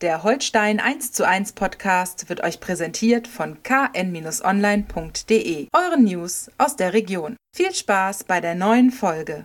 Der Holstein 1:1 Podcast wird euch präsentiert von kn-online.de, euren News aus der Region. Viel Spaß bei der neuen Folge.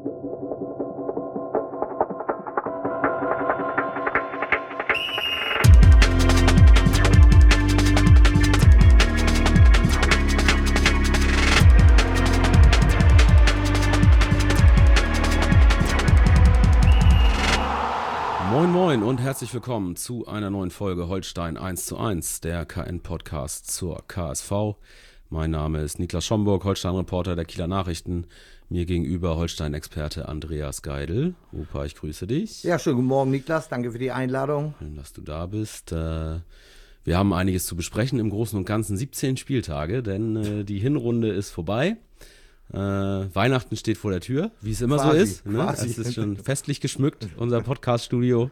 Moin Moin und herzlich willkommen zu einer neuen Folge Holstein 1:1, der KN-Podcast zur KSV. Mein Name ist Niklas Schomburg, Holstein-Reporter der Kieler Nachrichten. Mir gegenüber Holstein-Experte Andreas Geidel. Opa, ich grüße dich. Ja, schönen guten Morgen, Niklas. Danke für die Einladung. Schön, dass du da bist. Wir haben einiges zu besprechen, im Großen und Ganzen 17 Spieltage, denn die Hinrunde ist vorbei. Weihnachten steht vor der Tür, wie es immer so ist. Ne? Es ist schon festlich geschmückt, unser Podcast-Studio.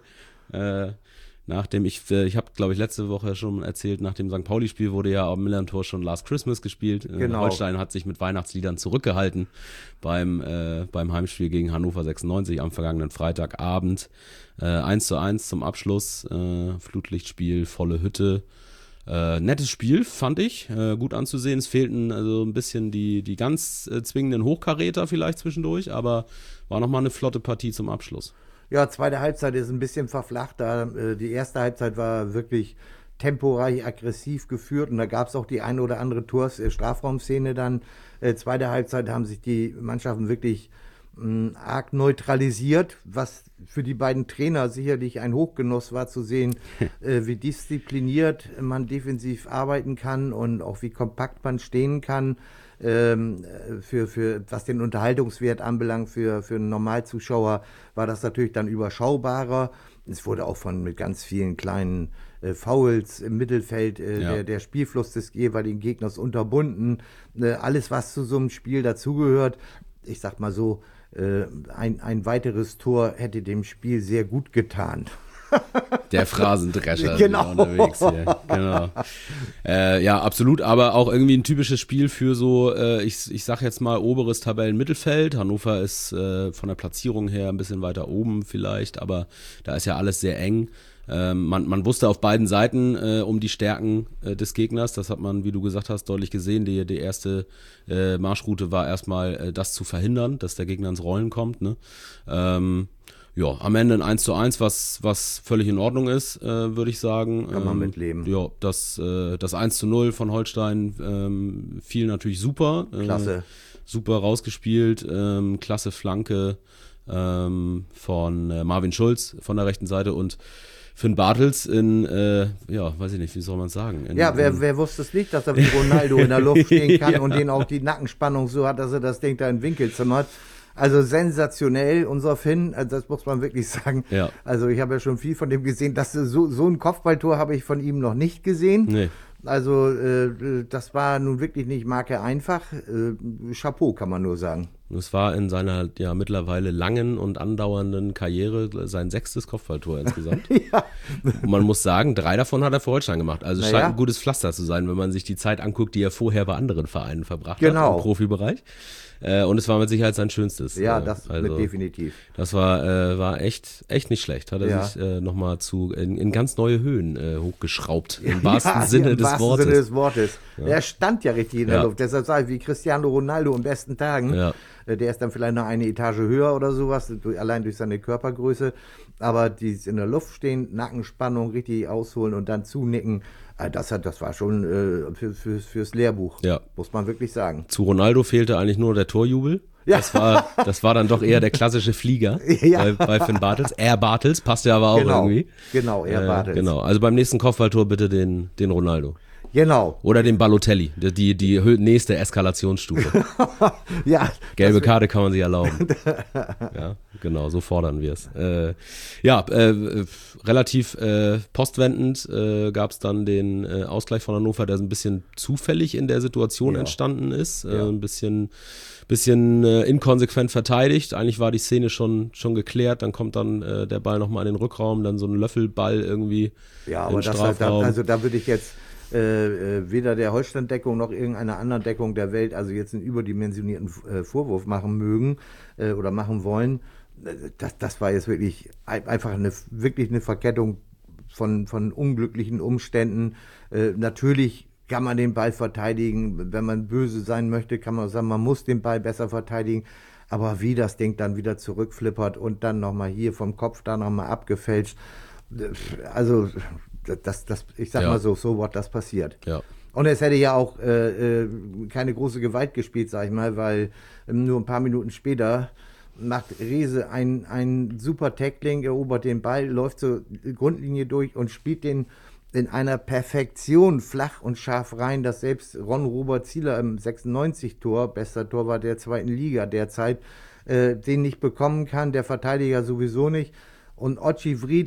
Nachdem ich habe, glaube ich, letzte Woche schon erzählt, nach dem St. Pauli-Spiel wurde ja am Millern-Tor schon Last Christmas gespielt. Genau. Holstein hat sich mit Weihnachtsliedern zurückgehalten beim Heimspiel gegen Hannover 96 am vergangenen Freitagabend. 1:1 zum Abschluss, Flutlichtspiel, volle Hütte. Nettes Spiel, fand ich, gut anzusehen. Es fehlten also ein bisschen die ganz zwingenden Hochkaräter vielleicht zwischendurch, aber war nochmal eine flotte Partie zum Abschluss. Ja, zweite Halbzeit ist ein bisschen verflacht. Die erste Halbzeit war wirklich temporeich aggressiv geführt und da gab es auch die eine oder andere Strafraumszene dann. Zweite Halbzeit haben sich die Mannschaften wirklich arg neutralisiert, was für die beiden Trainer sicherlich ein Hochgenuss war zu sehen, wie diszipliniert man defensiv arbeiten kann und auch wie kompakt man stehen kann. Für was den Unterhaltungswert anbelangt, für einen Normalzuschauer war das natürlich dann überschaubarer. Es wurde auch mit ganz vielen kleinen Fouls im Mittelfeld der Spielfluss des jeweiligen Gegners unterbunden. Alles, was zu so einem Spiel dazugehört, ich sag mal so, ein weiteres Tor hätte dem Spiel sehr gut getan. Der Phrasendrescher genau. Ist unterwegs hier. Genau. Ja, absolut, aber auch irgendwie ein typisches Spiel für so, ich sag jetzt mal, oberes Tabellenmittelfeld. Hannover ist von der Platzierung her ein bisschen weiter oben vielleicht, aber da ist ja alles sehr eng. Man wusste auf beiden Seiten um die Stärken des Gegners, das hat man, wie du gesagt hast, deutlich gesehen. Die erste Marschroute war erstmal das zu verhindern, dass der Gegner ins Rollen kommt. Ne? Ja, am Ende ein 1:1, was völlig in Ordnung ist, würde ich sagen. Kann man mitleben. Ja, das 1:0 von Holstein fiel natürlich super. Klasse. Super rausgespielt, klasse Flanke von Marvin Schulz von der rechten Seite und Finn Bartels weiß ich nicht, wie soll man es sagen? Wer wusste es nicht, dass er wie Ronaldo in der Luft stehen kann und den auch die Nackenspannung so hat, dass er das Ding da in den Winkel zimmert. Also sensationell, unser Finn, also das muss man wirklich sagen. Ja. Also ich habe ja schon viel von dem gesehen, so ein Kopfballtor habe ich von ihm noch nicht gesehen. Nee. Also das war nun wirklich nicht Marke einfach. Chapeau, kann man nur sagen. Es war in seiner ja mittlerweile langen und andauernden Karriere sein 6. Kopfballtor insgesamt. Ja. Und man muss sagen, 3 davon hat er für Holstein gemacht. Also es scheint ein gutes Pflaster zu sein, wenn man sich die Zeit anguckt, die er vorher bei anderen Vereinen verbracht hat im Profibereich. Und es war mit Sicherheit sein schönstes. Ja, das definitiv. Das war echt nicht schlecht. Hat er sich nochmal in ganz neue Höhen hochgeschraubt. Im wahrsten Sinne des Wortes. Ja. Er stand ja richtig in der Luft. Deshalb sage ich, wie Cristiano Ronaldo in besten Tagen. Ja. Der ist dann vielleicht noch eine Etage höher oder sowas, allein durch seine Körpergröße. Aber die in der Luft stehen, Nackenspannung richtig ausholen und dann zunicken. Das war schon fürs Lehrbuch, muss man wirklich sagen. Zu Ronaldo fehlte eigentlich nur der Torjubel. Ja. Das war dann doch eher der klassische Flieger bei Finn Bartels. Air Bartels, passt ja aber auch irgendwie. Genau, Air Bartels. Genau, also beim nächsten Kopfballtor bitte den Ronaldo. Genau. Oder den Balotelli, die nächste Eskalationsstufe. Ja. Gelbe Karte kann man sich erlauben. Ja, genau, so fordern wir es. Relativ postwendend gab es dann den Ausgleich von Hannover, der ein bisschen zufällig in der Situation entstanden ist. Ein bisschen inkonsequent verteidigt. Eigentlich war die Szene schon geklärt. Dann kommt dann der Ball nochmal in den Rückraum, dann so ein Löffelball irgendwie. Ja, aber da würde ich jetzt weder der Holstein-Deckung noch irgendeiner anderen Deckung der Welt also jetzt einen überdimensionierten Vorwurf machen mögen oder machen wollen. Das war jetzt wirklich einfach eine Verkettung von unglücklichen Umständen. Natürlich kann man den Ball verteidigen. Wenn man böse sein möchte, kann man sagen, man muss den Ball besser verteidigen. Aber wie das Ding dann wieder zurückflippert und dann nochmal hier vom Kopf da nochmal abgefälscht. Also, ich sag mal so what, das passiert. Ja. Und es hätte ja auch keine große Gewalt gespielt, sag ich mal, weil nur ein paar Minuten später macht Rehse ein super Tackling, erobert den Ball, läuft zur Grundlinie durch und spielt den in einer Perfektion flach und scharf rein, dass selbst Ron-Robert Zieler im 96-Tor, bester Torwart der zweiten Liga derzeit, den nicht bekommen kann, der Verteidiger sowieso nicht. Und Ochi Vried,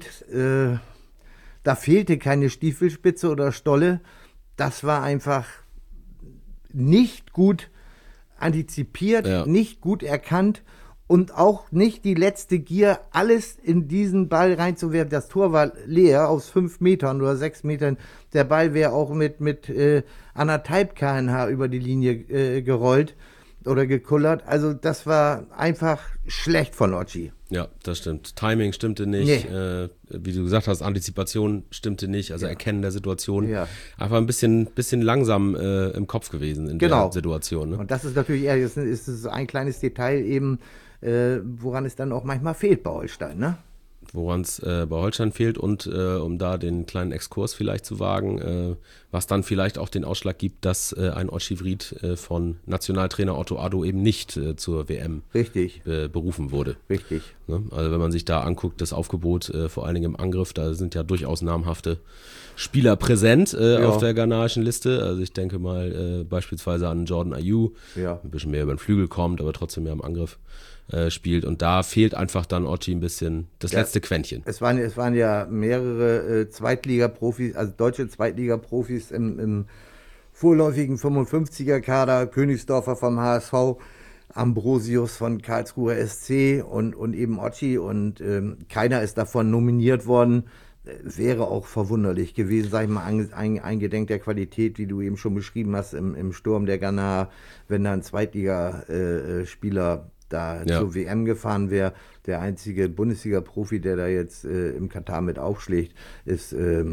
da fehlte keine Stiefelspitze oder Stolle. Das war einfach nicht gut antizipiert, nicht gut erkannt. Und auch nicht die letzte Gier, alles in diesen Ball reinzuwerfen. Das Tor war leer aus 5 Metern oder 6 Metern. Der Ball wäre auch mit 1,5 km/h über die Linie gerollt oder gekullert. Also das war einfach schlecht von Ochi. Ja, das stimmt. Timing stimmte nicht. Nee. Wie du gesagt hast, Antizipation stimmte nicht. Also Erkennen der Situation. Ja. Einfach ein bisschen langsam im Kopf gewesen in der Situation. Ne? Und das ist natürlich eher, ist ein kleines Detail eben, woran es dann auch manchmal fehlt bei Holstein, ne? Woran es bei Holstein fehlt und um da den kleinen Exkurs vielleicht zu wagen, was dann vielleicht auch den Ausschlag gibt, dass ein Ochi Vried von Nationaltrainer Otto Addo eben nicht zur WM berufen wurde. Richtig. Ne? Also wenn man sich da anguckt, das Aufgebot, vor allen Dingen im Angriff, da sind ja durchaus namhafte Spieler präsent auf der ghanaischen Liste. Also ich denke mal beispielsweise an Jordan Ayew, ein bisschen mehr über den Flügel kommt, aber trotzdem mehr im Angriff spielt. Und da fehlt einfach dann Ochi ein bisschen das letzte Quäntchen. Es waren ja mehrere Zweitliga-Profis, also deutsche Zweitliga-Profis im vorläufigen 55er-Kader, Königsdorfer vom HSV, Ambrosius von Karlsruher SC und eben Ochi. Und keiner ist davon nominiert worden. Wäre auch verwunderlich gewesen, sag ich mal, eingedenk der Qualität, wie du eben schon beschrieben hast, im Sturm der Ghana, wenn da ein Zweitligaspieler da zur WM gefahren wäre. Der einzige Bundesliga-Profi, der da jetzt im Katar mit aufschlägt, ist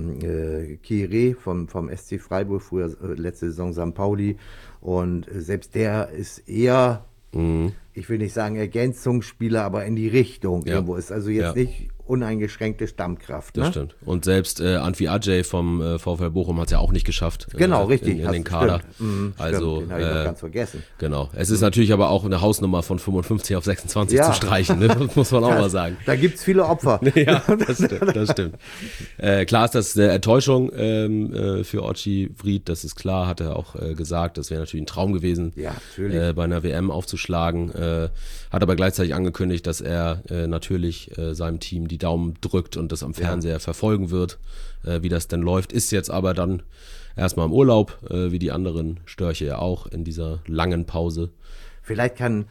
Kire vom SC Freiburg, früher letzte Saison St. Pauli. Und selbst der ist eher, ich will nicht sagen Ergänzungsspieler, aber in die Richtung irgendwo ist. Also jetzt nicht uneingeschränkte Stammkraft. Das stimmt. Und selbst Anfi Ajay vom VfL Bochum hat es ja auch nicht geschafft. Genau, richtig. In den Kader. Also, den habe ich noch ganz vergessen. Genau. Es ist natürlich aber auch eine Hausnummer von 55 auf 26 zu streichen, ne? Das muss man auch mal sagen. Da gibt es viele Opfer. Ja, das stimmt. Klar ist das eine Enttäuschung für Ochi Vried, das ist klar, hat er auch gesagt. Das wäre natürlich ein Traum gewesen, bei einer WM aufzuschlagen. Hat aber gleichzeitig angekündigt, dass er natürlich seinem Team die Daumen drückt und das am Fernseher verfolgen wird, wie das denn läuft. Ist jetzt aber dann erstmal im Urlaub, wie die anderen Störche ja auch in dieser langen Pause. Vielleicht kann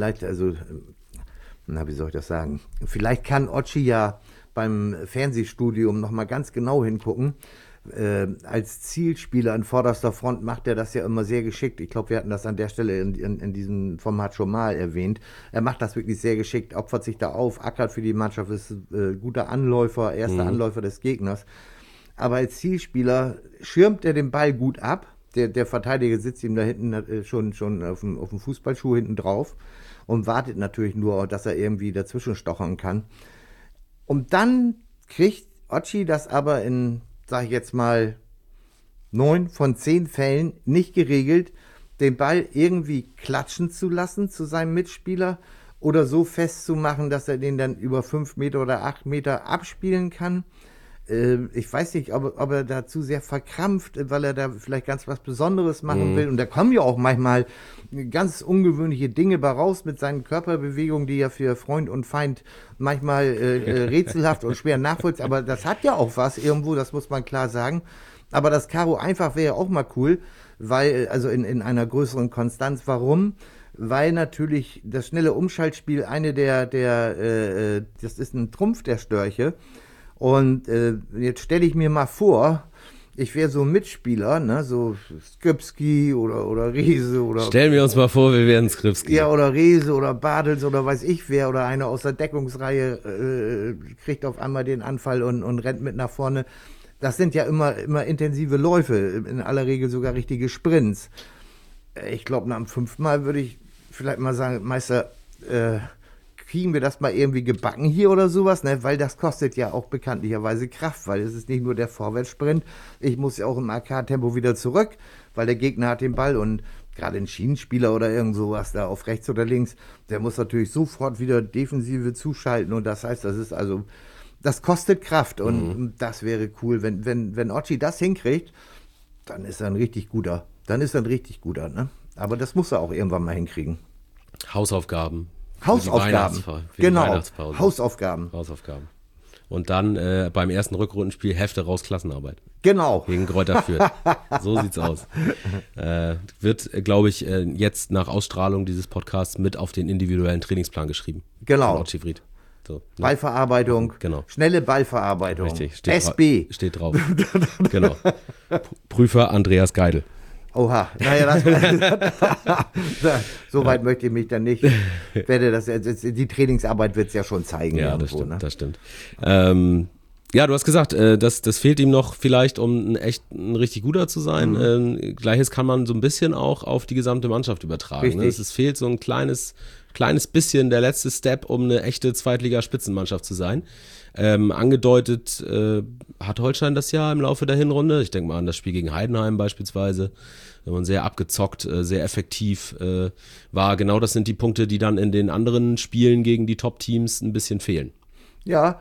Ochi ja beim Fernsehstudium nochmal ganz genau hingucken. Als Zielspieler in vorderster Front macht er das ja immer sehr geschickt. Ich glaube, wir hatten das an der Stelle in diesem Format schon mal erwähnt. Er macht das wirklich sehr geschickt, opfert sich da auf, ackert für die Mannschaft, ist guter Anläufer, erster Anläufer des Gegners. Aber als Zielspieler schirmt er den Ball gut ab. Der Verteidiger sitzt ihm da hinten schon auf dem Fußballschuh hinten drauf und wartet natürlich nur, dass er irgendwie dazwischen stochern kann. Und dann kriegt Ochi das aber in, sag ich jetzt mal, 9 von 10 Fällen nicht geregelt, den Ball irgendwie klatschen zu lassen zu seinem Mitspieler oder so festzumachen, dass er den dann über 5 Meter oder 8 Meter abspielen kann. Ich weiß nicht, ob er da zu sehr verkrampft, weil er da vielleicht ganz was Besonderes machen will. Und da kommen ja auch manchmal ganz ungewöhnliche Dinge bei raus mit seinen Körperbewegungen, die ja für Freund und Feind manchmal rätselhaft und schwer nachvollziehbar. Aber das hat ja auch was irgendwo, das muss man klar sagen. Aber das Karo einfach wäre ja auch mal cool, weil, also in einer größeren Konstanz. Warum? Weil natürlich das schnelle Umschaltspiel das ist ein Trumpf der Störche. Und jetzt stelle ich mir mal vor, ich wäre so ein Mitspieler, ne, so Skripski oder Riese oder... Stellen wir uns mal vor, wir wären Skripski. Ja, oder Riese oder Bartels oder weiß ich wer oder einer aus der Deckungsreihe kriegt auf einmal den Anfall und rennt mit nach vorne. Das sind ja immer intensive Läufe, in aller Regel sogar richtige Sprints. Ich glaube, nach dem 5. Mal würde ich vielleicht mal sagen, Meister, kriegen wir das mal irgendwie gebacken hier oder sowas, ne? Weil das kostet ja auch bekanntlicherweise Kraft, weil es ist nicht nur der Vorwärtssprint, ich muss ja auch im AK-Tempo wieder zurück, weil der Gegner hat den Ball und gerade ein Schienenspieler oder irgend sowas da auf rechts oder links, der muss natürlich sofort wieder Defensive zuschalten und das heißt, das kostet Kraft und das wäre cool, wenn Ochi das hinkriegt, dann ist er ein richtig guter, ne? Aber das muss er auch irgendwann mal hinkriegen. Hausaufgaben. Genau. Hausaufgaben. Und dann beim ersten Rückrundenspiel Hefte raus, Klassenarbeit. Genau. Gegen Greuther Fürth. So sieht's aus. Wird, glaube ich, jetzt nach Ausstrahlung dieses Podcasts mit auf den individuellen Trainingsplan geschrieben. Genau. So, ne? Ballverarbeitung. Genau. Schnelle Ballverarbeitung. Richtig. SB. Steht drauf. Genau. Prüfer Andreas Geidel. Oha, naja, so weit möchte ich mich dann nicht. Die Trainingsarbeit wird es ja schon zeigen. Ja, irgendwo, das stimmt. Ja, du hast gesagt, das fehlt ihm noch vielleicht, um ein richtig guter zu sein. Gleiches kann man so ein bisschen auch auf die gesamte Mannschaft übertragen. Ne? Es fehlt so ein kleines bisschen der letzte Step, um eine echte Zweitliga-Spitzenmannschaft zu sein. Angedeutet hat Holstein das ja im Laufe der Hinrunde. Ich denke mal an das Spiel gegen Heidenheim beispielsweise, wenn man sehr abgezockt, sehr effektiv war. Genau das sind die Punkte, die dann in den anderen Spielen gegen die Top-Teams ein bisschen fehlen. Ja,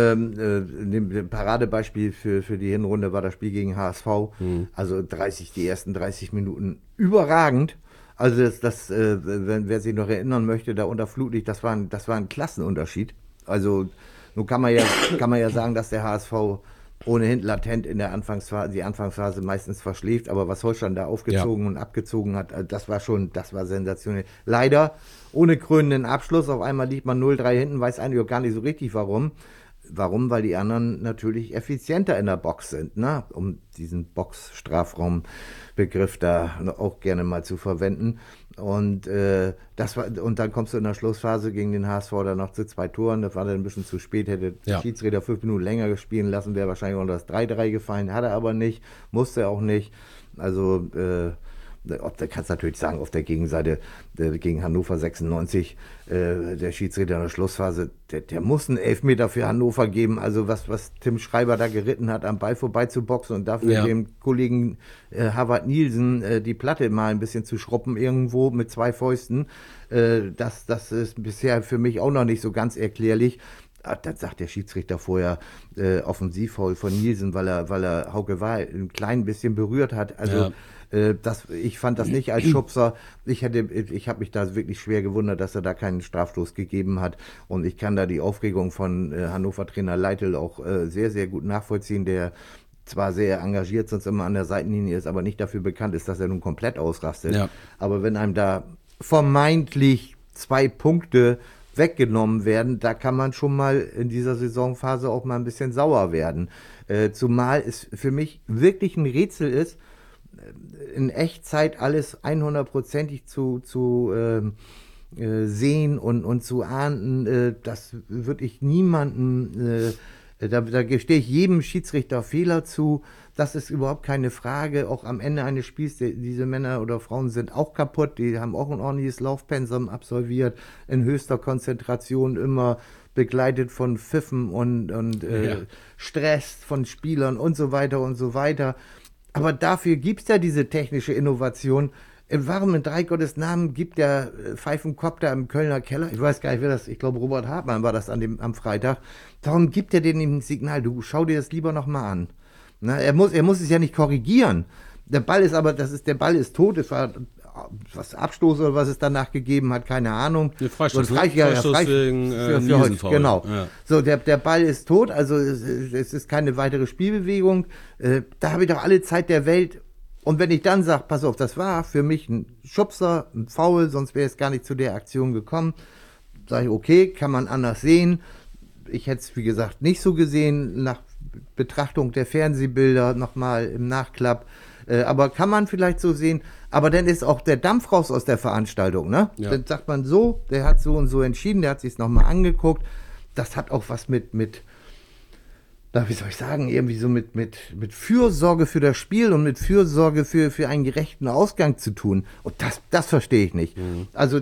ein Paradebeispiel für die Hinrunde war das Spiel gegen HSV. Also die ersten 30 Minuten überragend. Also wer sich noch erinnern möchte, da unter Flutlicht, das war ein Klassenunterschied. Also nun kann man ja sagen, dass der HSV ohnehin latent in der Anfangsphase meistens verschläft, aber was Holstein da aufgezogen und abgezogen hat, das war sensationell. Leider ohne krönenden Abschluss, auf einmal liegt man 0-3 hinten, weiß eigentlich auch gar nicht so richtig warum. Warum? Weil die anderen natürlich effizienter in der Box sind, ne? Um diesen Box-Strafraum-Begriff da auch gerne mal zu verwenden. Und und dann kommst du in der Schlussphase gegen den HSV dann noch zu 2 Toren. Das war dann ein bisschen zu spät, hätte der Schiedsrichter 5 Minuten länger spielen lassen, wäre wahrscheinlich unter das 3-3 gefallen, hat er aber nicht, musste er auch nicht. Also da kannst du natürlich sagen, auf der Gegenseite gegen Hannover 96, der Schiedsrichter in der Schlussphase, der muss einen Elfmeter für Hannover geben. Also was Tim Schreiber da geritten hat, am Ball vorbei zu boxen und dafür dem Kollegen Harvard Nielsen die Platte mal ein bisschen zu schruppen irgendwo mit 2 Fäusten, das ist bisher für mich auch noch nicht so ganz erklärlich. Dann sagt der Schiedsrichter vorher Offensivfoul von Nielsen, weil er Hauke Wahl ein klein bisschen berührt hat. Also ich fand das nicht als Schubser. Ich habe mich da wirklich schwer gewundert, dass er da keinen Strafstoß gegeben hat. Und ich kann da die Aufregung von Hannover-Trainer Leitl auch sehr, sehr gut nachvollziehen, der zwar sehr engagiert, sonst immer an der Seitenlinie ist, aber nicht dafür bekannt ist, dass er nun komplett ausrastet. Ja. Aber wenn einem da vermeintlich 2 Punkte weggenommen werden, da kann man schon mal in dieser Saisonphase auch mal ein bisschen sauer werden. Zumal es für mich wirklich ein Rätsel ist, in Echtzeit alles 100%ig zu sehen und zu ahnden, das würde ich niemanden, da gestehe ich jedem Schiedsrichter Fehler zu, das ist überhaupt keine Frage, auch am Ende eines Spiels, diese Männer oder Frauen sind auch kaputt, die haben auch ein ordentliches Laufpensum absolviert, in höchster Konzentration, immer begleitet von Pfiffen und Stress von Spielern und so weiter und so weiter. Aber dafür gibt's ja diese technische Innovation. Warum in 3 Gottes Namen gibt der Pfeifenkopter im Kölner Keller, ich weiß gar nicht, wer das, ich glaube Robert Hartmann war das am Freitag, warum gibt er denen ein Signal, du schau dir das lieber nochmal an. Na, er muss es ja nicht korrigieren. Der Ball ist tot, es war was Abstoß oder was es danach gegeben hat, keine Ahnung. Freistoß wegen für genau. Ja. So, der Ball ist tot, also es ist keine weitere Spielbewegung. Da habe ich doch alle Zeit der Welt. Und wenn ich dann sage, pass auf, das war für mich ein Schubser, ein Foul, sonst wäre es gar nicht zu der Aktion gekommen, sage ich, okay, kann man anders sehen. Ich hätte es, wie gesagt, nicht so gesehen. Nach Betrachtung der Fernsehbilder nochmal im Nachklapp. Aber kann man vielleicht so sehen, aber dann ist auch der Dampf raus aus der Veranstaltung, ne? Ja. Dann sagt man so, der hat so und so entschieden, der hat sich nochmal angeguckt. Das hat auch was mit, wie soll ich sagen, irgendwie so mit Fürsorge für das Spiel und mit Fürsorge für einen gerechten Ausgang zu tun. Und das verstehe ich nicht. Also,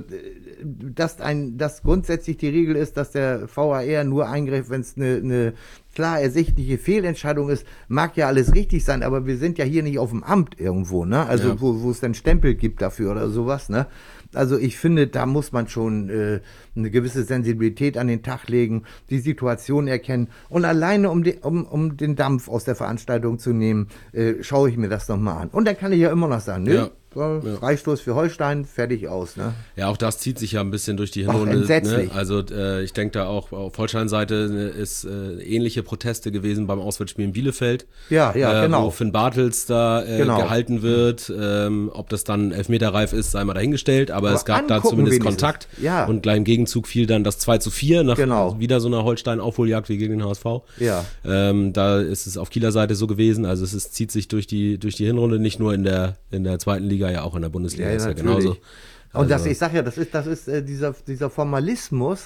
dass grundsätzlich die Regel ist, dass der VAR nur eingreift, wenn es eine klar ersichtliche Fehlentscheidung ist, mag ja alles richtig sein, aber wir sind ja hier nicht auf dem Amt irgendwo, ne? Also, ja. wo es dann Stempel gibt dafür oder sowas, ne? Also ich finde, da muss man schon eine gewisse Sensibilität an den Tag legen, die Situation erkennen. Und alleine, um den Dampf aus der Veranstaltung zu nehmen, schaue ich mir das nochmal an. Und dann kann ich ja immer noch sagen, ne? Ja. Freistoß für Holstein, fertig aus, ne? Ja, auch das zieht sich ja ein bisschen durch die Hinrunde. Entsetzlich. Ne? Also ich denke da auch auf Holstein-Seite ist ähnliche Proteste gewesen beim Auswärtsspiel in Bielefeld. Ja, genau. Wo Finn Bartels da gehalten wird. Ob das dann elfmeterreif ist, sei mal dahingestellt. Aber es gab da zumindest Kontakt. Ja. Und gleich im Gegenzug fiel dann das 2:4 nach wieder so einer Holstein-Aufholjagd wie gegen den HSV. Ja. Da ist es auf Kieler Seite so gewesen. Also es zieht sich durch die Hinrunde, nicht nur in der zweiten Liga, ja auch in der Bundesliga ist ja genauso. Und ich sag ja, das ist dieser Formalismus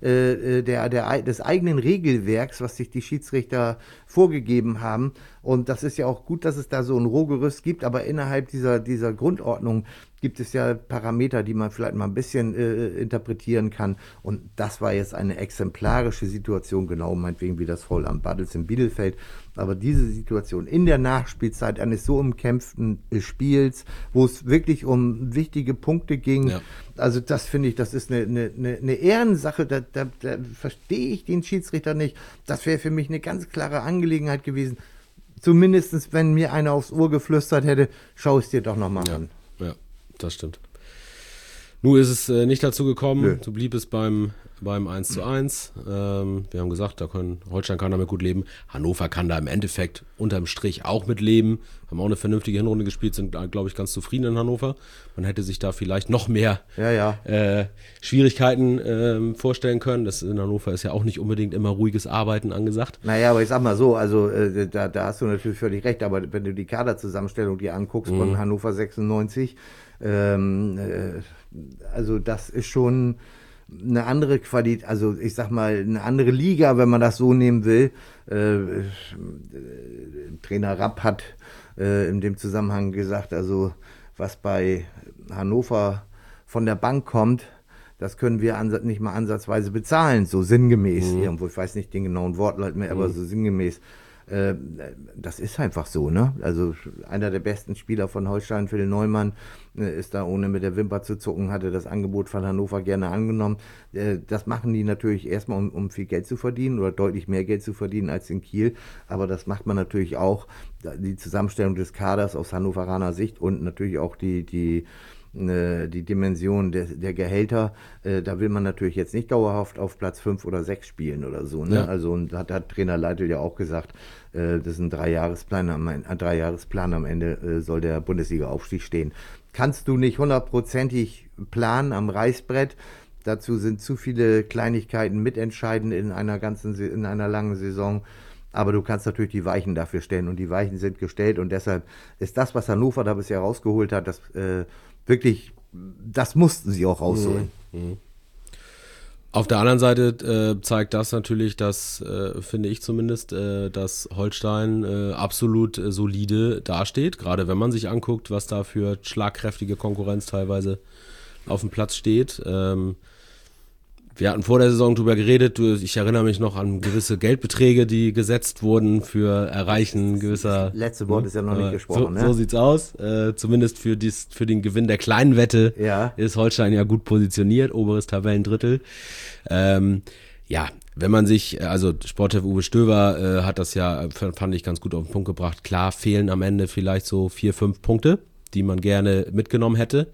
des eigenen Regelwerks, was sich die Schiedsrichter vorgegeben haben. Und das ist ja auch gut, dass es da so ein Rohgerüst gibt, aber innerhalb dieser Grundordnung gibt es ja Parameter, die man vielleicht mal ein bisschen interpretieren kann. Und das war jetzt eine exemplarische Situation, genau meinetwegen wie das Foul am Bartels in Bielefeld. Aber diese Situation in der Nachspielzeit eines so umkämpften Spiels, wo es wirklich um wichtige Punkte ging, also das finde ich, das ist eine Ehrensache, da verstehe ich den Schiedsrichter nicht. Das wäre für mich eine ganz klare Angelegenheit gewesen. Zumindest, wenn mir einer aufs Ohr geflüstert hätte, schau es dir doch nochmal an. Ja, das stimmt. Nun ist es nicht dazu gekommen, Nö. so blieb es beim 1:1. Wir haben gesagt, Holstein kann damit gut leben. Hannover kann da im Endeffekt unterm Strich auch mit leben. Haben auch eine vernünftige Hinrunde gespielt, sind, glaube ich, ganz zufrieden in Hannover. Man hätte sich da vielleicht noch mehr Schwierigkeiten vorstellen können. Das in Hannover ist ja auch nicht unbedingt immer ruhiges Arbeiten angesagt. Naja, aber ich sag mal so, also da hast du natürlich völlig recht, aber wenn du die Kaderzusammenstellung dir anguckst von Hannover 96, also das ist schon eine andere Qualität, also ich sag mal, eine andere Liga, wenn man das so nehmen will. Trainer Rapp hat in dem Zusammenhang gesagt, also was bei Hannover von der Bank kommt, das können wir nicht mal ansatzweise bezahlen, so sinngemäß irgendwo. Ich weiß nicht den genauen Wortlaut mehr, aber so sinngemäß. Das ist einfach so, ne? Also einer der besten Spieler von Holstein, Phil Neumann, ist da ohne mit der Wimper zu zucken, hatte das Angebot von Hannover gerne angenommen. Das machen die natürlich erstmal, um viel Geld zu verdienen oder deutlich mehr Geld zu verdienen als in Kiel. Aber das macht man natürlich auch, die Zusammenstellung des Kaders aus Hannoveraner Sicht und natürlich auch die Dimension der Gehälter, da will man natürlich jetzt nicht dauerhaft auf Platz 5 oder 6 spielen oder so. Ne? Ja. Also und hat Trainer Leitl ja auch gesagt, das ist ein 3-Jahresplan, am Ende soll der Bundesliga-Aufstieg stehen. Kannst du nicht hundertprozentig planen am Reißbrett, dazu sind zu viele Kleinigkeiten mitentscheidend in einer langen Saison. Aber du kannst natürlich die Weichen dafür stellen und die Weichen sind gestellt und deshalb ist das, was Hannover da bisher rausgeholt hat, das wirklich, das mussten sie auch rausholen. Auf der anderen Seite zeigt das natürlich, dass, finde ich zumindest, dass Holstein absolut solide dasteht. Gerade wenn man sich anguckt, was da für schlagkräftige Konkurrenz teilweise auf dem Platz steht. Wir hatten vor der Saison drüber geredet, ich erinnere mich noch an gewisse Geldbeträge, die gesetzt wurden für Erreichen gewisser... Das letzte Wort ist ja noch nicht gesprochen. So sieht's aus. Zumindest für den Gewinn der kleinen Wette ist Holstein ja gut positioniert, oberes Tabellendrittel. Wenn man sich, also Sportchef Uwe Stöver hat das ja, fand ich, ganz gut auf den Punkt gebracht. Klar fehlen am Ende vielleicht so 4-5 Punkte, die man gerne mitgenommen hätte.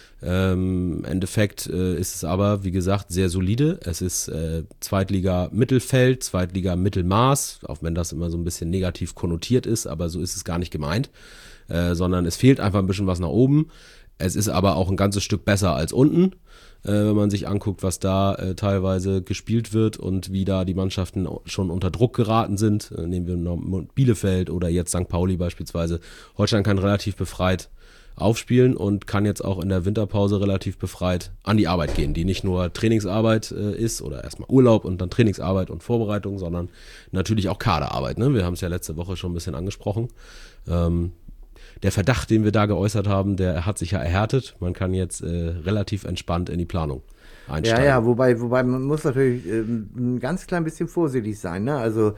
Im Endeffekt ist es aber, wie gesagt, sehr solide. Es ist Zweitliga Mittelfeld, Zweitliga Mittelmaß, auch wenn das immer so ein bisschen negativ konnotiert ist, aber so ist es gar nicht gemeint, sondern es fehlt einfach ein bisschen was nach oben. Es ist aber auch ein ganzes Stück besser als unten, wenn man sich anguckt, was da teilweise gespielt wird und wie da die Mannschaften schon unter Druck geraten sind. Nehmen wir noch Bielefeld oder jetzt St. Pauli beispielsweise. Holstein kann relativ befreit aufspielen und kann jetzt auch in der Winterpause relativ befreit an die Arbeit gehen, die nicht nur Trainingsarbeit ist oder erstmal Urlaub und dann Trainingsarbeit und Vorbereitung, sondern natürlich auch Kaderarbeit. Ne? Wir haben es ja letzte Woche schon ein bisschen angesprochen. Der Verdacht, den wir da geäußert haben, der hat sich ja erhärtet. Man kann jetzt relativ entspannt in die Planung einsteigen. Ja, wobei man muss natürlich ein ganz klein bisschen vorsichtig sein. Ne? Also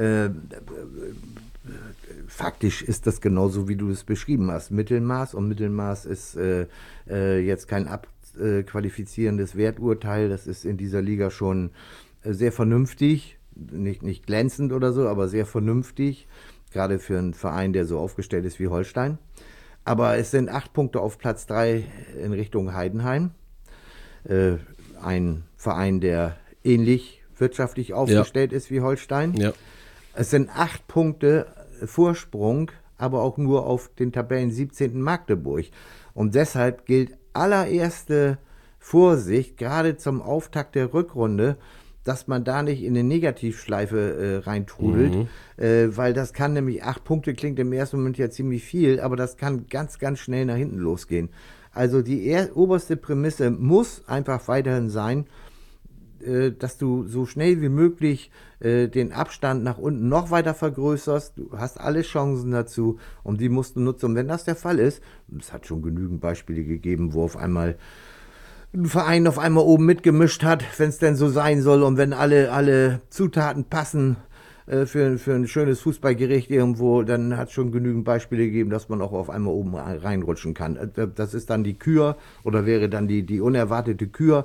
faktisch ist das genauso, wie du es beschrieben hast. Mittelmaß, und Mittelmaß ist jetzt kein abqualifizierendes Werturteil. Das ist in dieser Liga schon sehr vernünftig, nicht glänzend oder so, aber sehr vernünftig, gerade für einen Verein, der so aufgestellt ist wie Holstein. Aber es sind 8 Punkte auf Platz 3 in Richtung Heidenheim. Ein Verein, der ähnlich wirtschaftlich aufgestellt ist wie Holstein. Ja. Es sind 8 Punkte Vorsprung, aber auch nur auf den Tabellen 17. Magdeburg. Und deshalb gilt allererste Vorsicht, gerade zum Auftakt der Rückrunde, dass man da nicht in eine Negativschleife reintrudelt, weil das kann nämlich, 8 Punkte klingt im ersten Moment ja ziemlich viel, aber das kann ganz, ganz schnell nach hinten losgehen. Also die oberste Prämisse muss einfach weiterhin sein, dass du so schnell wie möglich den Abstand nach unten noch weiter vergrößerst. Du hast alle Chancen dazu und die musst du nutzen. Und wenn das der Fall ist, es hat schon genügend Beispiele gegeben, wo auf einmal ein Verein auf einmal oben mitgemischt hat, wenn es denn so sein soll und wenn alle Zutaten passen für ein schönes Fußballgericht irgendwo, dann hat es schon genügend Beispiele gegeben, dass man auch auf einmal oben reinrutschen kann. Das ist dann die Kür oder wäre dann die unerwartete Kür.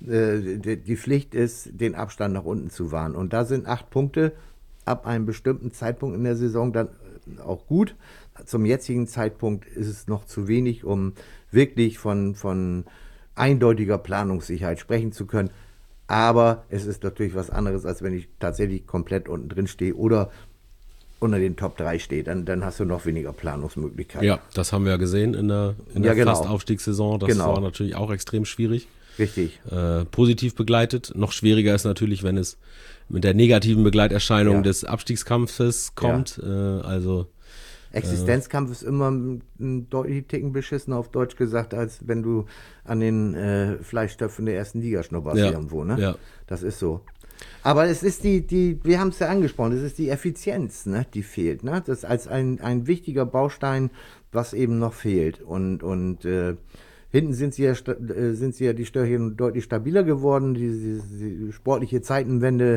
Die Pflicht ist, den Abstand nach unten zu wahren. Und da sind 8 Punkte ab einem bestimmten Zeitpunkt in der Saison dann auch gut. Zum jetzigen Zeitpunkt ist es noch zu wenig, um wirklich von eindeutiger Planungssicherheit sprechen zu können. Aber es ist natürlich was anderes, als wenn ich tatsächlich komplett unten drin stehe oder unter den Top 3 stehe. Dann hast du noch weniger Planungsmöglichkeiten. Ja, das haben wir ja gesehen in der genau. Fast-Aufstiegssaison. Das war natürlich auch extrem schwierig. Richtig. Positiv begleitet. Noch schwieriger ist natürlich, wenn es mit der negativen Begleiterscheinung des Abstiegskampfes kommt. Ja. Existenzkampf ist immer ein deutlich Ticken beschissener, auf Deutsch gesagt, als wenn du an den Fleischtöpfen der ersten Liga schnupperst irgendwo. Ne? Ja. Das ist so. Aber es ist wir haben es ja angesprochen, es ist die Effizienz, ne, die fehlt. Ne? Das ist als ein wichtiger Baustein, was eben noch fehlt. Und hinten sind sie ja die Störchen deutlich stabiler geworden. Die sportliche Zeitenwende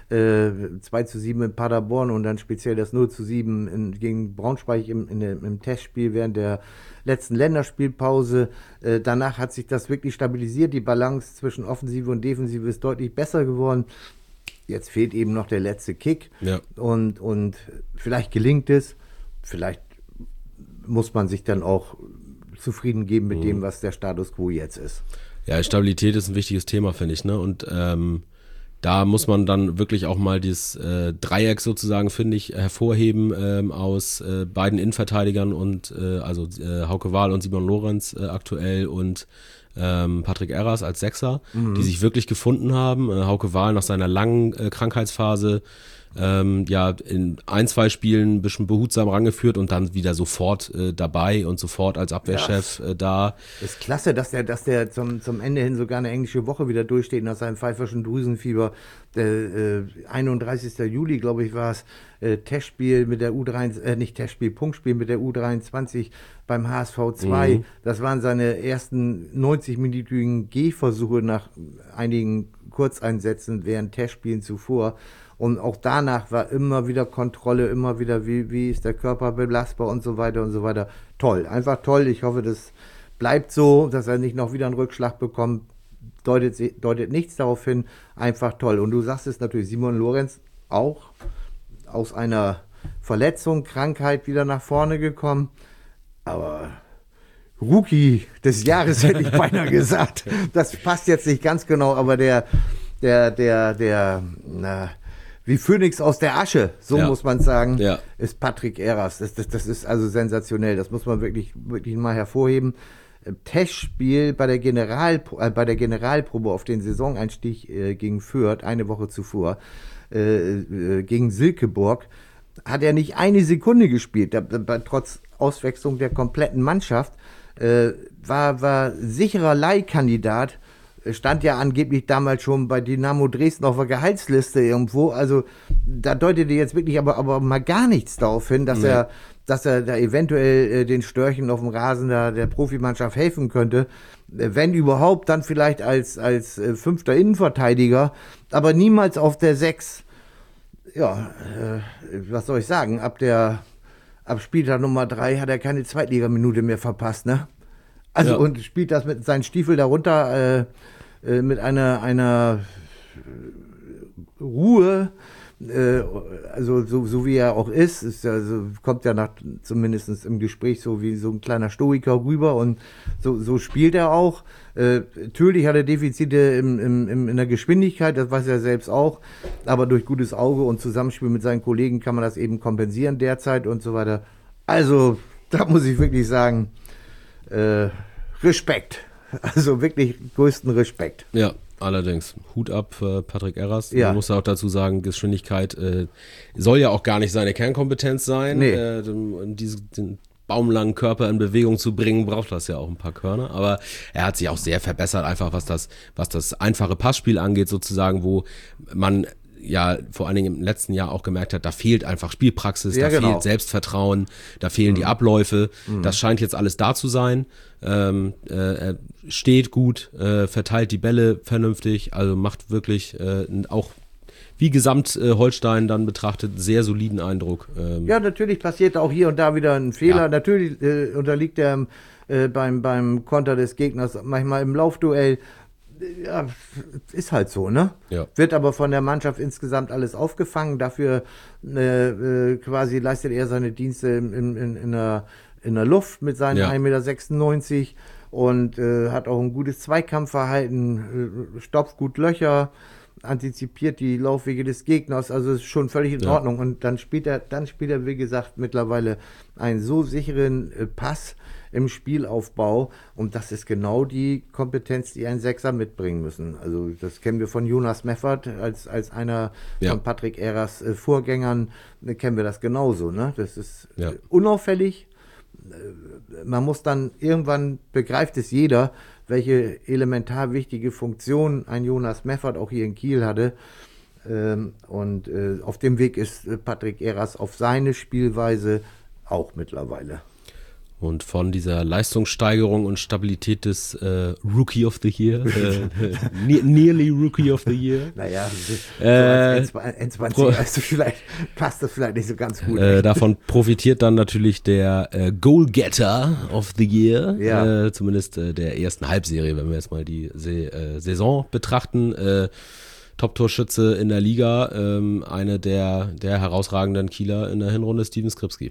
2:7 in Paderborn und dann speziell das 0:7 gegen Braunschweig im Testspiel während der letzten Länderspielpause. Danach hat sich das wirklich stabilisiert. Die Balance zwischen Offensive und Defensive ist deutlich besser geworden. Jetzt fehlt eben noch der letzte Kick. Ja. Und vielleicht gelingt es. Vielleicht muss man sich dann auch zufrieden geben mit dem, was der Status quo jetzt ist. Ja, Stabilität ist ein wichtiges Thema, finde ich. Ne? Und da muss man dann wirklich auch mal dieses Dreieck sozusagen, finde ich, hervorheben aus beiden Innenverteidigern und also Hauke Wahl und Simon Lorenz aktuell und Patrick Erras als Sechser, die sich wirklich gefunden haben. Hauke Wahl nach seiner langen Krankheitsphase in 1-2 Spielen ein bisschen behutsam rangeführt und dann wieder sofort dabei und sofort als Abwehrchef da. Ist klasse, dass der zum Ende hin sogar eine englische Woche wieder durchsteht nach seinem pfeiferschen Drüsenfieber. 31. Juli, glaube ich, war es, Testspiel mit der Punktspiel mit der U23 beim HSV 2. Das waren seine ersten 90-minütigen Gehversuche nach einigen Kurzeinsätzen während Testspielen zuvor. Und auch danach war immer wieder Kontrolle, immer wieder, wie ist der Körper belastbar und so weiter und so weiter. Toll, einfach toll. Ich hoffe, das bleibt so, dass er nicht noch wieder einen Rückschlag bekommt. Deutet nichts darauf hin. Einfach toll. Und du sagst es natürlich, Simon Lorenz auch aus einer Verletzung, Krankheit wieder nach vorne gekommen. Aber Rookie des Jahres hätte ich beinahe gesagt. Das passt jetzt nicht ganz genau, aber der wie Phönix aus der Asche, so muss man sagen, ist Patrick Erras. Das ist also sensationell. Das muss man wirklich mal hervorheben. Testspiel bei der Generalprobe auf den Saisoneinstieg gegen Fürth, eine Woche zuvor, gegen Silkeborg, hat er nicht eine Sekunde gespielt, trotz Auswechslung der kompletten Mannschaft, war sicherer Leihkandidat, stand ja angeblich damals schon bei Dynamo Dresden auf der Gehaltsliste irgendwo, also da deutete jetzt wirklich aber mal gar nichts darauf hin, dass er da eventuell den Störchen auf dem Rasen der Profimannschaft helfen könnte, wenn überhaupt, dann vielleicht als fünfter Innenverteidiger, aber niemals auf der 6. Ja, was soll ich sagen, ab Spieltag Nummer 3 hat er keine Zweitligaminute mehr verpasst, ne? Also ja. Und spielt das mit seinen Stiefel darunter mit einer Ruhe, also so wie er auch ist kommt ja zumindest im Gespräch so wie so ein kleiner Stoiker rüber und so spielt er auch. Natürlich hat er Defizite in der Geschwindigkeit, das weiß er selbst auch, aber durch gutes Auge und Zusammenspiel mit seinen Kollegen kann man das eben kompensieren derzeit und so weiter. Also da muss ich wirklich sagen, Respekt. Also wirklich größten Respekt. Ja, allerdings. Hut ab, Patrick Erras. Ja. Man muss auch dazu sagen, Geschwindigkeit soll ja auch gar nicht seine Kernkompetenz sein. Nee. Den baumlangen Körper in Bewegung zu bringen, braucht das ja auch ein paar Körner. Aber er hat sich auch sehr verbessert, einfach was das einfache Passspiel angeht, sozusagen, wo man ja vor allen Dingen im letzten Jahr auch gemerkt hat, da fehlt einfach Spielpraxis, ja, da genau. fehlt Selbstvertrauen, da fehlen die Abläufe. Das scheint jetzt alles da zu sein. Er steht gut, verteilt die Bälle vernünftig, also macht wirklich auch wie Gesamt-Holstein dann betrachtet sehr soliden Eindruck. Ja, natürlich passiert auch hier und da wieder ein Fehler. Ja. Natürlich unterliegt er beim Konter des Gegners manchmal im Laufduell. Ja, ist halt so, ne? Ja. Wird aber von der Mannschaft insgesamt alles aufgefangen. Dafür quasi leistet er seine Dienste in der Luft mit seinen 1,96 Meter und hat auch ein gutes Zweikampfverhalten, stopft gut Löcher, antizipiert die Laufwege des Gegners, also ist schon völlig in Ordnung. Und dann spielt er, wie gesagt, mittlerweile einen so sicheren Pass im Spielaufbau und das ist genau die Kompetenz, die ein Sechser mitbringen müssen. Also das kennen wir von Jonas Meffert als einer von Patrick Erras Vorgängern, kennen wir das genauso, ne? Das ist unauffällig. Man muss dann irgendwann, begreift es jeder, welche elementar wichtige Funktion ein Jonas Meffert auch hier in Kiel hatte. Und auf dem Weg ist Patrick Erras auf seine Spielweise auch mittlerweile. Und von dieser Leistungssteigerung und Stabilität des Rookie of the Year, nearly Rookie of the Year. Naja, so als N20 also vielleicht passt das vielleicht nicht so ganz gut. Davon profitiert dann natürlich der Goalgetter of the Year, zumindest der ersten Halbserie, wenn wir jetzt mal die Saison betrachten. Top-Torschütze in der Liga, eine der herausragenden Kieler in der Hinrunde, Steven Skripski.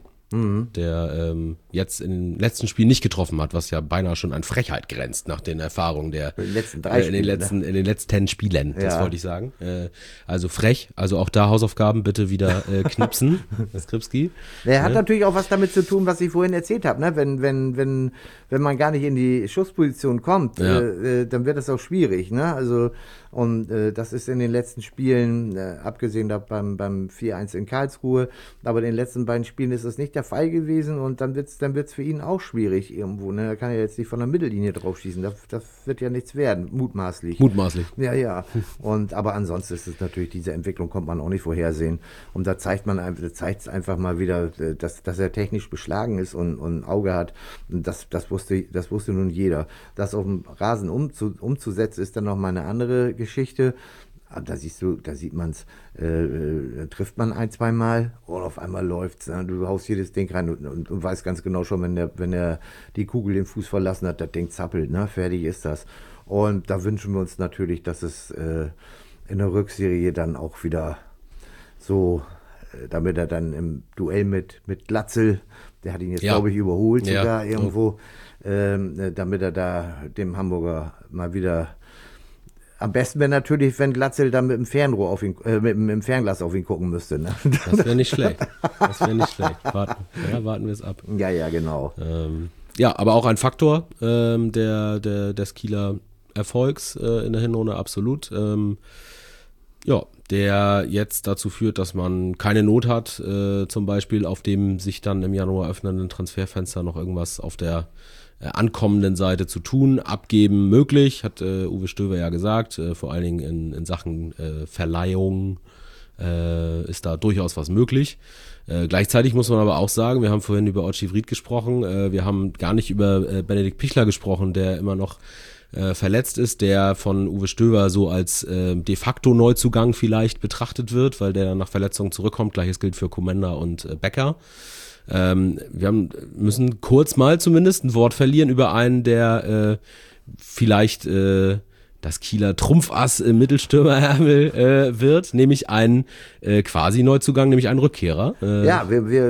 Der jetzt in den letzten Spielen nicht getroffen hat, was ja beinahe schon an Frechheit grenzt nach den Erfahrungen der in den letzten 3 Spielen, in den letzten Spielen, das wollte ich sagen. Also frech, also auch da Hausaufgaben bitte wieder knipsen, Skripski. Er hat natürlich auch was damit zu tun, was ich vorhin erzählt habe, ne? Wenn man gar nicht in die Schussposition kommt, dann wird das auch schwierig, ne? Also und das ist in den letzten Spielen, abgesehen da beim 4-1 in Karlsruhe, aber in den letzten beiden Spielen ist das nicht der Fall gewesen und dann wird's für ihn auch schwierig irgendwo. Ne? Da kann er jetzt nicht von der Mittellinie drauf schießen. Das wird ja nichts werden, mutmaßlich. Ja. Aber ansonsten ist es natürlich, diese Entwicklung konnte man auch nicht vorhersehen. Und da zeigt es einfach mal wieder, dass er technisch beschlagen ist und ein Auge hat. Und das wusste nun jeder. Das auf dem Rasen umzusetzen, ist dann nochmal eine andere Geschichte. Da sieht man es, trifft man 1-2 Mal und auf einmal läuft's. Ne? Du haust jedes Ding rein und weißt ganz genau schon, wenn er die Kugel den Fuß verlassen hat, das Ding zappelt, ne? Fertig ist das. Und da wünschen wir uns natürlich, dass es in der Rückserie dann auch wieder so, damit er dann im Duell mit Glatzel, der hat ihn jetzt, glaube ich, überholt sogar irgendwo, damit er da dem Hamburger mal wieder. Am besten wäre natürlich, wenn Glatzel dann mit dem Fernrohr auf ihn, mit dem Fernglas auf ihn gucken müsste. Ne? Das wäre nicht schlecht. Warten wir es ab. Ja, genau. Ja, aber auch ein Faktor des Kieler Erfolgs in der Hinrunde, absolut. Ja, der jetzt dazu führt, dass man keine Not hat, zum Beispiel auf dem sich dann im Januar öffnenden Transferfenster noch irgendwas auf der ankommenden Seite zu tun. Abgeben möglich, hat Uwe Stöver ja gesagt, vor allen Dingen in Sachen Verleihung ist da durchaus was möglich. Gleichzeitig muss man aber auch sagen, wir haben vorhin über Ochi Vried gesprochen, wir haben gar nicht über Benedikt Pichler gesprochen, der immer noch verletzt ist, der von Uwe Stöver so als de facto Neuzugang vielleicht betrachtet wird, weil der dann nach Verletzung zurückkommt. Gleiches gilt für Komenda und Becker. Müssen kurz mal zumindest ein Wort verlieren über einen, der vielleicht das Kieler Trumpfass im Mittelstürmerärmel wird, nämlich einen quasi Neuzugang, nämlich einen Rückkehrer. Ja,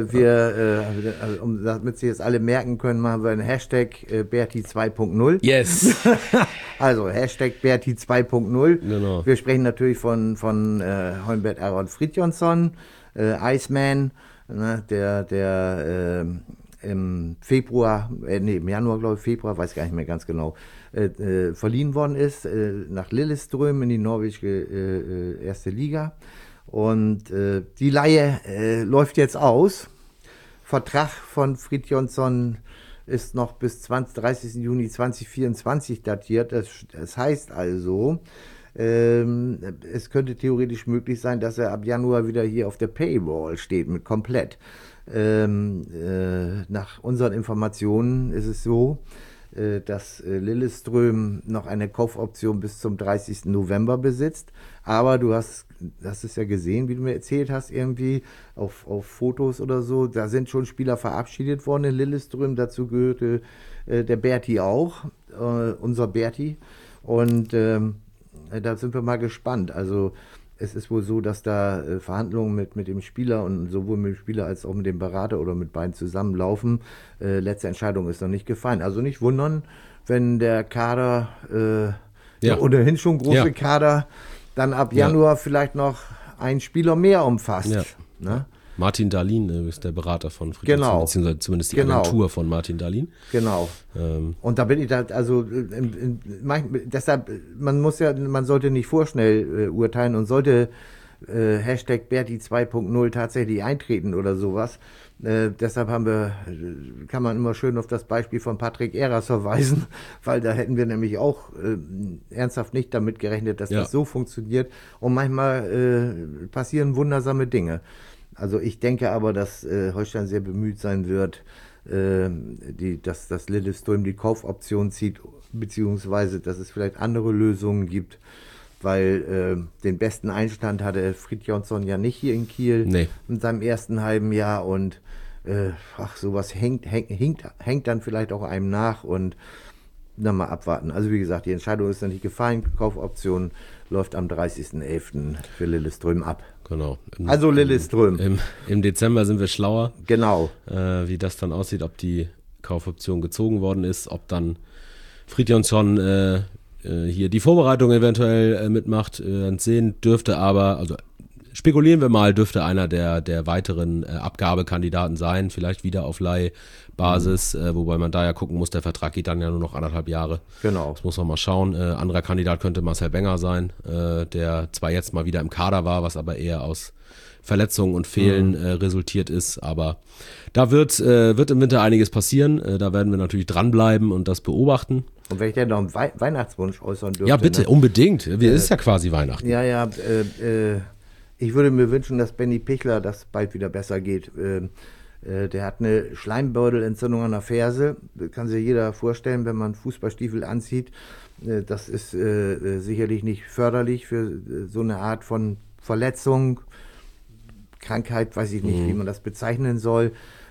damit Sie jetzt alle merken können, machen wir einen Hashtag Berti 2.0. Yes! Also Hashtag Berti 2.0. Genau. Wir sprechen natürlich von Holmbert Aron Fridtjonsson, Iceman, ne, der im Januar, glaube ich, Februar, weiß gar nicht mehr ganz genau, verliehen worden ist nach Lillestrøm in die norwegische erste Liga. Und die Leihe läuft jetzt aus. Vertrag von Fridtjonsson ist noch bis 30. Juni 2024 datiert. Das heißt also, es könnte theoretisch möglich sein, dass er ab Januar wieder hier auf der Paywall steht, mit komplett. Nach unseren Informationen ist es so, dass Lillestrøm noch eine Kaufoption bis zum 30. November besitzt. Aber du hast es ja gesehen, wie du mir erzählt hast, irgendwie auf Fotos oder so. Da sind schon Spieler verabschiedet worden in Lillestrøm. Dazu gehörte der Berti auch, unser Berti. Und da sind wir mal gespannt. Also es ist wohl so, dass da Verhandlungen mit dem Spieler und sowohl mit dem Spieler als auch mit dem Berater oder mit beiden zusammenlaufen. Letzte Entscheidung ist noch nicht gefallen. Also nicht wundern, wenn der Kader, der ohnehin schon große Kader, dann ab Januar vielleicht noch einen Spieler mehr umfasst. Ja. Ne? Martin Dahlin ist der Berater von Friedrich, beziehungsweise zumindest die Agentur von Martin Dahlin. Genau. Und da bin ich da, also deshalb, man sollte nicht vorschnell urteilen und sollte Hashtag Berti 2.0 tatsächlich eintreten oder sowas. Deshalb kann man immer schön auf das Beispiel von Patrick Eras verweisen, weil da hätten wir nämlich auch ernsthaft nicht damit gerechnet, dass das so funktioniert. Und manchmal passieren wundersame Dinge. Also ich denke aber, dass Holstein sehr bemüht sein wird, dass Lillestrøm die Kaufoption zieht, beziehungsweise dass es vielleicht andere Lösungen gibt, weil den besten Einstand hatte Fridtjonsson ja nicht hier in Kiel in seinem ersten halben Jahr und sowas hängt dann vielleicht auch einem nach und dann mal abwarten. Also wie gesagt, die Entscheidung ist noch nicht gefallen, Kaufoption läuft am 30.11. für Lillestrøm ab. Genau. Also Lillestrøm. Im Dezember sind wir schlauer. Genau. Wie das dann aussieht, ob die Kaufoption gezogen worden ist, ob dann Fridtjonsson hier die Vorbereitung eventuell mitmacht. Sehen dürfte aber, also spekulieren wir mal, dürfte einer der weiteren Abgabekandidaten sein, vielleicht wieder auf Leihbasis, wobei man da ja gucken muss, der Vertrag geht dann ja nur noch 1,5 Jahre. Genau. Das muss man mal schauen. Anderer Kandidat könnte Marcel Benger sein, der zwar jetzt mal wieder im Kader war, was aber eher aus Verletzungen und Fehlen resultiert ist, aber da wird im Winter einiges passieren, da werden wir natürlich dranbleiben und das beobachten. Und wenn ich dir noch einen Weihnachtswunsch äußern dürfte. Ja, bitte, unbedingt. Es ist ja quasi Weihnachten. Ja, ich würde mir wünschen, dass Benny Pichler das bald wieder besser geht. Der hat eine Schleimbeutelentzündung an der Ferse. Das kann sich jeder vorstellen, wenn man Fußballstiefel anzieht. Das ist sicherlich nicht förderlich für so eine Art von Verletzung, Krankheit, weiß ich nicht, wie man das bezeichnen soll.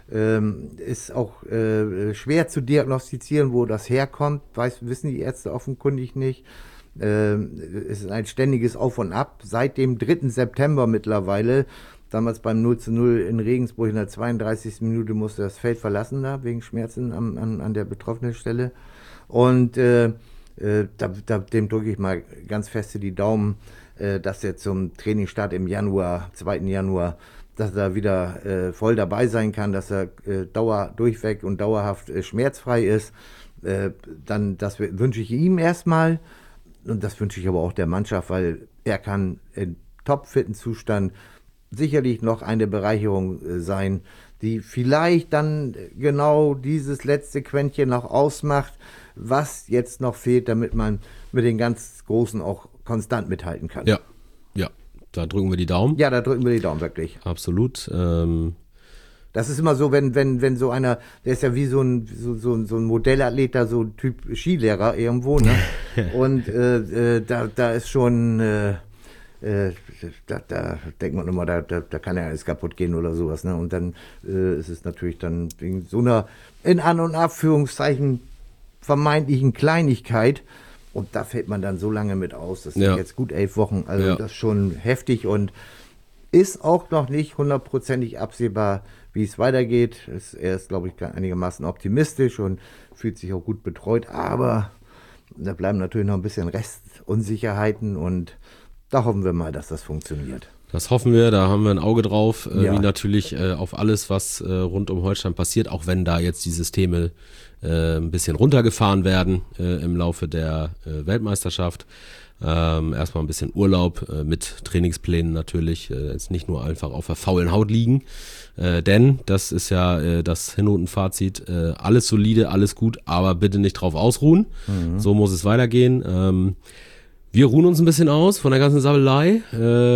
Ist auch schwer zu diagnostizieren, wo das herkommt. Wissen die Ärzte offenkundig nicht. Es ist ein ständiges Auf und Ab. Seit dem 3. September mittlerweile, damals beim 0:0 in Regensburg in der 32. Minute musste das Feld verlassen, da wegen Schmerzen an der betroffenen Stelle. Und dem drücke ich mal ganz feste die Daumen, dass er zum Trainingsstart im 2. Januar dass er wieder voll dabei sein kann, dass er durchweg und dauerhaft schmerzfrei ist. Das wünsche ich ihm erstmal und das wünsche ich aber auch der Mannschaft, weil er kann in topfitten Zustand sicherlich noch eine Bereicherung sein, die vielleicht dann genau dieses letzte Quäntchen noch ausmacht, was jetzt noch fehlt, damit man mit den ganz Großen auch konstant mithalten kann. Ja, da drücken wir die Daumen. Ja, da drücken wir die Daumen, wirklich. Absolut. Das ist immer so, wenn so einer, der ist ja wie so ein Modellathlet, da so ein Typ Skilehrer irgendwo, ne? Und da ist schon, da denkt man immer, da kann ja alles kaputt gehen oder sowas, ne? Und dann ist es natürlich dann wegen so einer, in An- und Abführungszeichen, vermeintlichen Kleinigkeit. Und da fällt man dann so lange mit aus. Das sind jetzt gut 11 Wochen. Also das ist schon heftig und ist auch noch nicht hundertprozentig absehbar, wie es weitergeht. Er ist, glaube ich, einigermaßen optimistisch und fühlt sich auch gut betreut. Aber da bleiben natürlich noch ein bisschen Restunsicherheiten und da hoffen wir mal, dass das funktioniert. Das hoffen wir, da haben wir ein Auge drauf, wie natürlich auf alles, was rund um Holstein passiert, auch wenn da jetzt die Systeme ein bisschen runtergefahren werden im Laufe der Weltmeisterschaft. Erstmal ein bisschen Urlaub mit Trainingsplänen natürlich, jetzt nicht nur einfach auf der faulen Haut liegen, denn das ist ja das Hinnotenfazit, alles solide, alles gut, aber bitte nicht drauf ausruhen, so muss es weitergehen. Wir ruhen uns ein bisschen aus von der ganzen Sabbelei,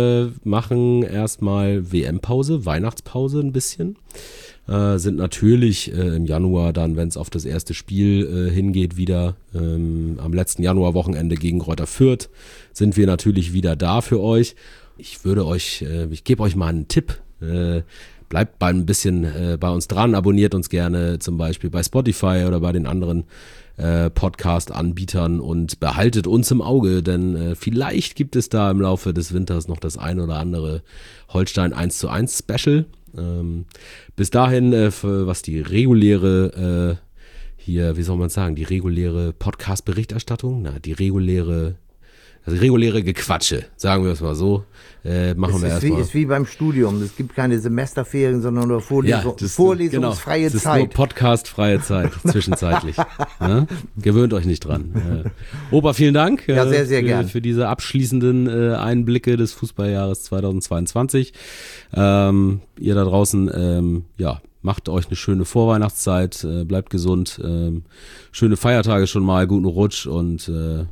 machen erstmal WM-Pause, Weihnachtspause ein bisschen, sind natürlich im Januar dann, wenn es auf das erste Spiel hingeht, wieder am letzten Januarwochenende gegen Greuther Fürth, sind wir natürlich wieder da für euch. Ich gebe euch mal einen Tipp, bleibt ein bisschen bei uns dran, abonniert uns gerne zum Beispiel bei Spotify oder bei den anderen Podcast-Anbietern und behaltet uns im Auge, denn vielleicht gibt es da im Laufe des Winters noch das ein oder andere Holstein 1:1 Special. Bis dahin, was die reguläre, wie soll man sagen, die reguläre Podcast-Berichterstattung, die reguläre Gequatsche, sagen wir es mal so, machen wir erstmal. Es ist wie beim Studium, es gibt keine Semesterferien, sondern nur vorlesungsfreie Zeit. Es ist Zeit. nur podcastfreie Zeit, zwischenzeitlich. Ja? Gewöhnt euch nicht dran. Opa, vielen Dank sehr, sehr gern. Für diese abschließenden Einblicke des Fußballjahres 2022. Ihr da draußen, macht euch eine schöne Vorweihnachtszeit, bleibt gesund, schöne Feiertage schon mal, guten Rutsch und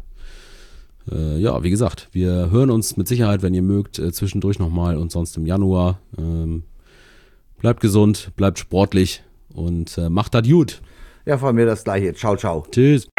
wie gesagt, wir hören uns mit Sicherheit, wenn ihr mögt, zwischendurch nochmal und sonst im Januar. Bleibt gesund, bleibt sportlich und macht das gut. Ja, von mir das Gleiche. Ciao, ciao. Tschüss.